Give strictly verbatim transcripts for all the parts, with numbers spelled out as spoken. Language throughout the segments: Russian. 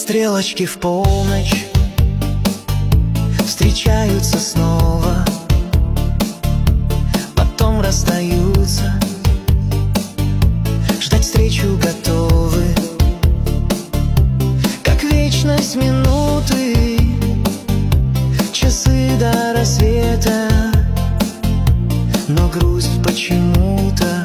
стрелочки в полночь встречаются снова, потом расстаются, ждать встречу готовы, как вечность минуты, часы до рассвета. Но грусть почему-то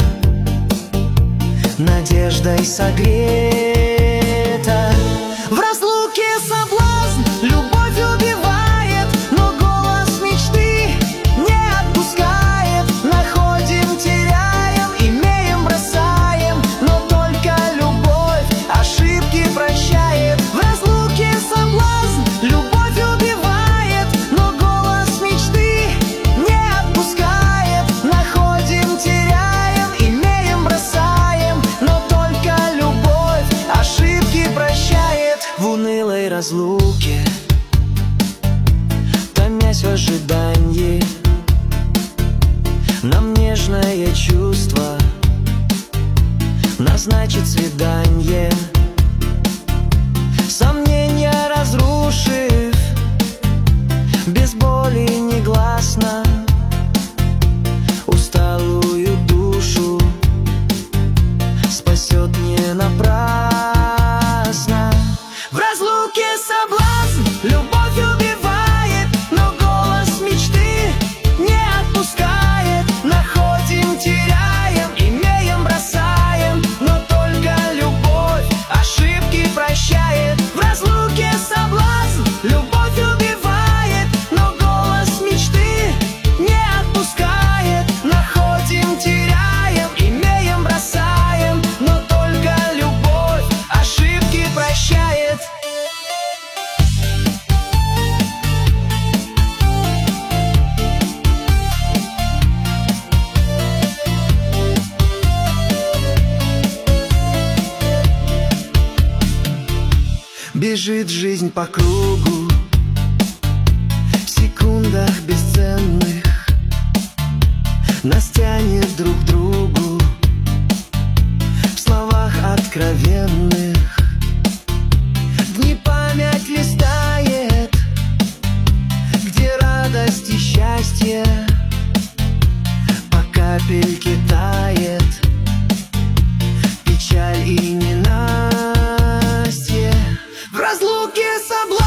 надеждой согрета. В разлуке соблазн любовь убивает, но голос мечты не отпускает. Находим, теряем, имеем, бросаем, но только любовь ошибки прощает. В разлуке соблазн любовь убивает, но голос мечты не отпускает. Находим, теряем, имеем, бросаем, но только любовь ошибки прощает. В унылой разлуке, томясь в ожидании, нам нежное чувство назначит свидание. Сомнения разрушив, без боли негласно, усталую душу спасет не напрасно. В разлуке соблазн любовь убивает, но голос мечты не отпускает. Находим, теряем, имеем, бросаем, но только любовь ошибки прощает. В разлуке соблазн любовь убивает, но голос мечты не отпускает. Находим, теряем, имеем, бросаем, но только любовь ошибки прощает. Бежит жизнь по кругу, в секундах бесценных нас тянет друг к другу, в словах откровенных. Дни память листает, где радость и счастье по капельке тает, печаль и ненастье. В разлуке соблазн